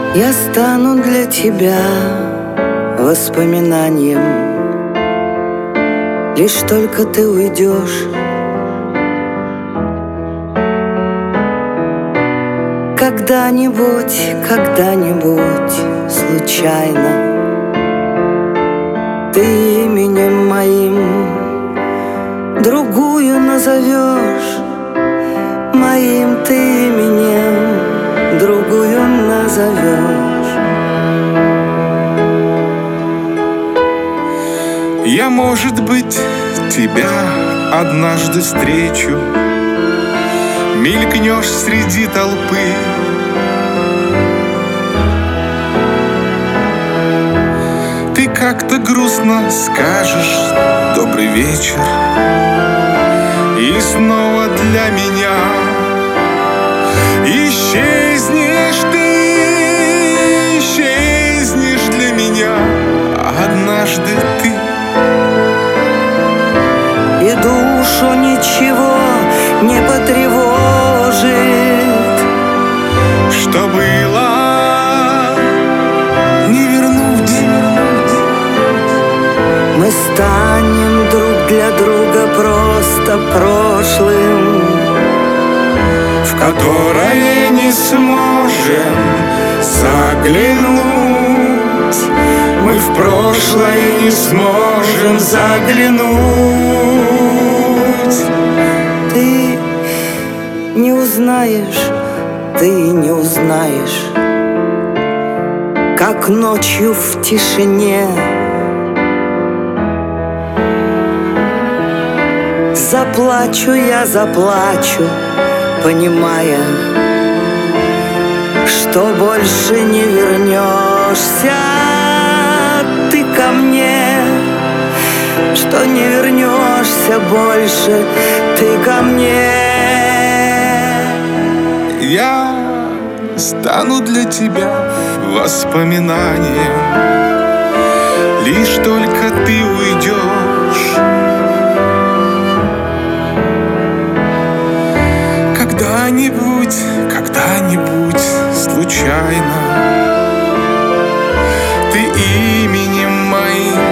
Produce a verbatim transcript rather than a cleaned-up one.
Я стану для тебя воспоминанием, лишь только ты уйдешь. Когда-нибудь, когда-нибудь случайно ты именем моим другую назовешь, моим ты именем другую назовешь. Я, может быть, тебя однажды встречу, мелькнешь среди толпы. Ты как-то грустно скажешь «добрый вечер», и снова для меня исчезнешь ты, исчезнешь для меня однажды ты. И душу ничего не потревожит, что было, не вернуть. Мы станем друг для друга просто прошлым, в которое не сможем заглянуть. Мы в прошлое не сможем заглянуть. Ты не узнаешь, ты не узнаешь, как ночью в тишине заплачу я, заплачу, понимая, что больше не вернешься ты ко мне, что не вернешься больше ты ко мне. Я стану для тебя воспоминанием, лишь только ты уйдешь. Когда-нибудь, когда-нибудь случайно ты именем моим